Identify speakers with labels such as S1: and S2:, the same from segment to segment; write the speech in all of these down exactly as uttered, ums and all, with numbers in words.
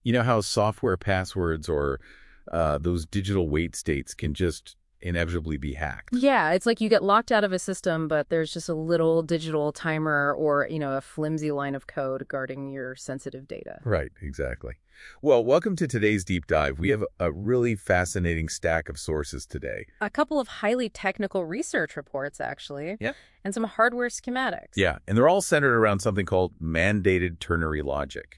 S1: You know how software passwords or uh, those digital wait states can just inevitably be hacked?
S2: Yeah, it's like you get locked out of a system, but there's just a little digital timer or, you know, a flimsy line of code guarding your sensitive data.
S1: Right, exactly. Well, welcome to today's deep dive. We have a really fascinating stack of sources today.
S2: A couple of highly technical research reports, actually.
S1: Yep.
S2: And some hardware schematics.
S1: Yeah, and they're all centered around something called mandated ternary logic.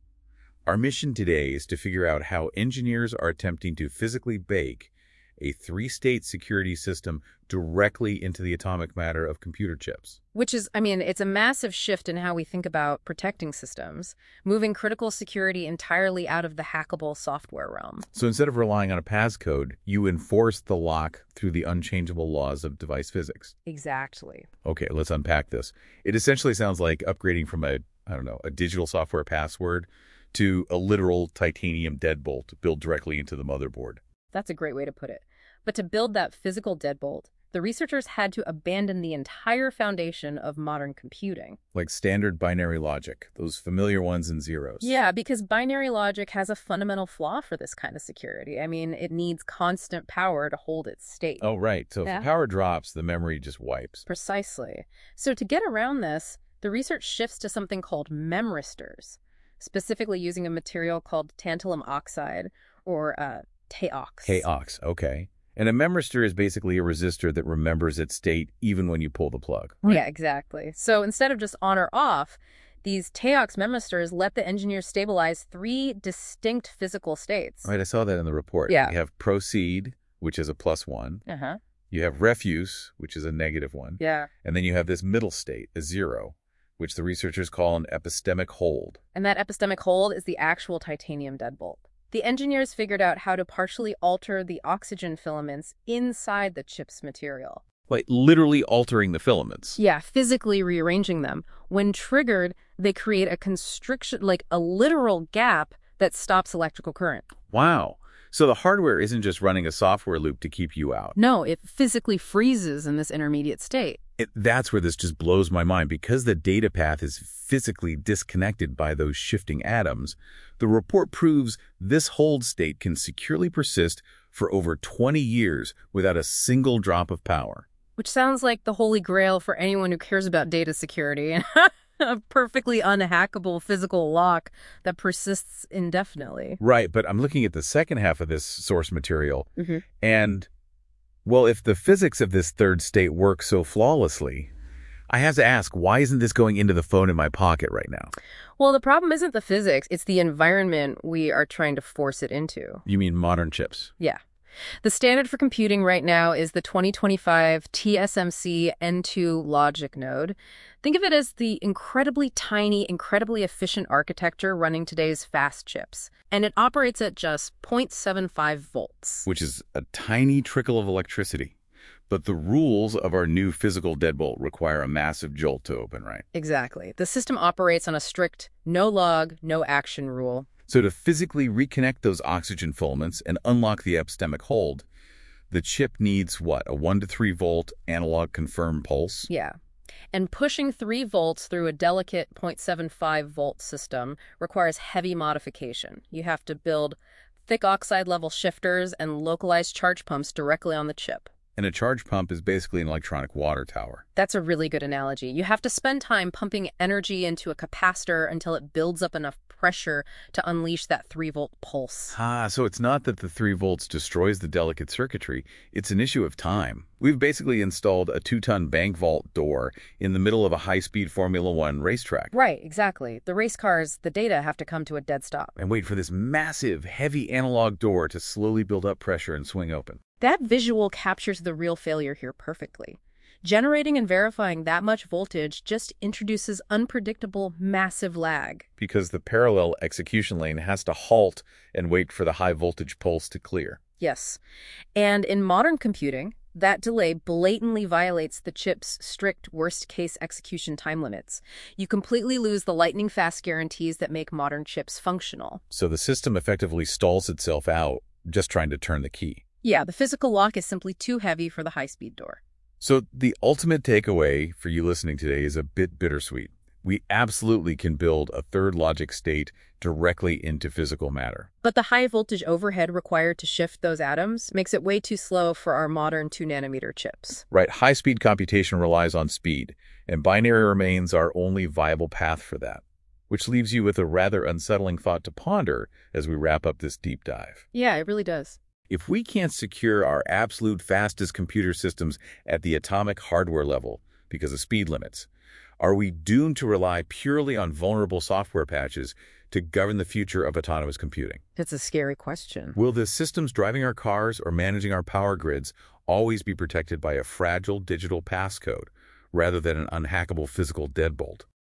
S1: Our mission today is to figure out how engineers are attempting to physically bake a three-state security system directly into the atomic matter of computer chips.
S2: Which is, I mean, it's a massive shift in how we think about protecting systems, moving critical security entirely out of the hackable software realm.
S1: So instead of relying on a passcode, you enforce the lock through the unchangeable laws of device physics.
S2: Exactly.
S1: Okay, let's unpack this. It essentially sounds like upgrading from a, I don't know, a digital software password to a literal titanium deadbolt built directly into the motherboard.
S2: That's a great way to put it. But to build that physical deadbolt, the researchers had to abandon the entire foundation of modern computing.
S1: Like standard binary logic, those familiar ones and zeros.
S2: Yeah, because binary logic has a fundamental flaw for this kind of security. I mean, it needs constant power to hold its state.
S1: Oh, right. So
S2: Yeah.
S1: if the power drops, the memory just wipes.
S2: Precisely. So to get around this, the research shifts to something called memristors, specifically using a material called tantalum oxide, or uh, T A O X.
S1: T A O X, okay. And a memristor is basically a resistor that remembers its state even when you pull the plug. Right?
S2: Yeah, exactly. So instead of just on or off, these T A O X memristors let the engineers stabilize three distinct physical states.
S1: Right, I saw that in the report.
S2: Yeah.
S1: You have proceed, which is a plus one.
S2: Uh-huh.
S1: You have refuse, which is a negative one.
S2: Yeah.
S1: And then you have this middle state, a zero, which the researchers call an epistemic hold.
S2: And that epistemic hold is the actual titanium deadbolt. The engineers figured out how to partially alter the oxygen filaments inside the chip's material.
S1: Like literally altering the filaments.
S2: Yeah, physically rearranging them. When triggered, they create a constriction, like a literal gap that stops electrical current.
S1: Wow. So the hardware isn't just running a software loop to keep you out.
S2: No, it physically freezes in this intermediate state.
S1: It, that's where this just blows my mind. Because the data path is physically disconnected by those shifting atoms, the report proves this hold state can securely persist for over twenty years without a single drop of power.
S2: Which sounds like the holy grail for anyone who cares about data security. A perfectly unhackable physical lock that persists indefinitely.
S1: Right, but I'm looking at the second half of this source material,
S2: Mm-hmm.
S1: and, well, if the physics of this third state works so flawlessly, I have to ask, why isn't this going into the phone in my pocket right now?
S2: Well, the problem isn't the physics, it's the environment we are trying to force it into.
S1: You mean modern chips?
S2: Yeah. The standard for computing right now is the twenty twenty-five T S M C N two logic node. Think of it as the incredibly tiny, incredibly efficient architecture running today's fast chips. And it operates at just zero point seven five volts.
S1: Which is a tiny trickle of electricity. But the rules of our new physical deadbolt require a massive jolt to open, right?
S2: Exactly. The system operates on a strict no log, no action rule.
S1: So to physically reconnect those oxygen filaments and unlock the epistemic hold, the chip needs, what, a one to three volt analog confirm pulse?
S2: Yeah. And pushing three volts through a delicate zero point seven five volt system requires heavy modification. You have to build thick oxide level shifters and localized charge pumps directly on the chip.
S1: And a charge pump is basically an electronic water tower.
S2: That's a really good analogy. You have to spend time pumping energy into a capacitor until it builds up enough pressure to unleash that three volt pulse.
S1: Ah, so it's not that the three volts destroys the delicate circuitry. It's an issue of time. We've basically installed a two-ton bank vault door in the middle of a high-speed Formula One racetrack.
S2: Right, exactly. The race cars, the data have to come to a dead stop.
S1: And wait for this massive, heavy analog door to slowly build up pressure and swing open.
S2: That visual captures the real failure here perfectly. Generating and verifying that much voltage just introduces unpredictable, massive lag.
S1: Because the parallel execution lane has to halt and wait for the high voltage pulse to clear.
S2: Yes. And in modern computing, that delay blatantly violates the chip's strict worst-case execution time limits. You completely lose the lightning-fast guarantees that make modern chips functional.
S1: So the system effectively stalls itself out just trying to turn the key.
S2: Yeah, the physical lock is simply too heavy for the high-speed door.
S1: So the ultimate takeaway for you listening today is a bit bittersweet. We absolutely can build a third logic state directly into physical matter.
S2: But the high voltage overhead required to shift those atoms makes it way too slow for our modern two nanometer chips.
S1: Right, high-speed computation relies on speed, and binary remains our only viable path for that, which leaves you with a rather unsettling thought to ponder as we wrap up this deep dive.
S2: Yeah, it really does.
S1: If we can't secure our absolute fastest computer systems at the atomic hardware level because of speed limits, are we doomed to rely purely on vulnerable software patches to govern the future of autonomous computing?
S2: It's a scary question.
S1: Will the systems driving our cars or managing our power grids always be protected by a fragile digital passcode rather than an unhackable physical deadbolt?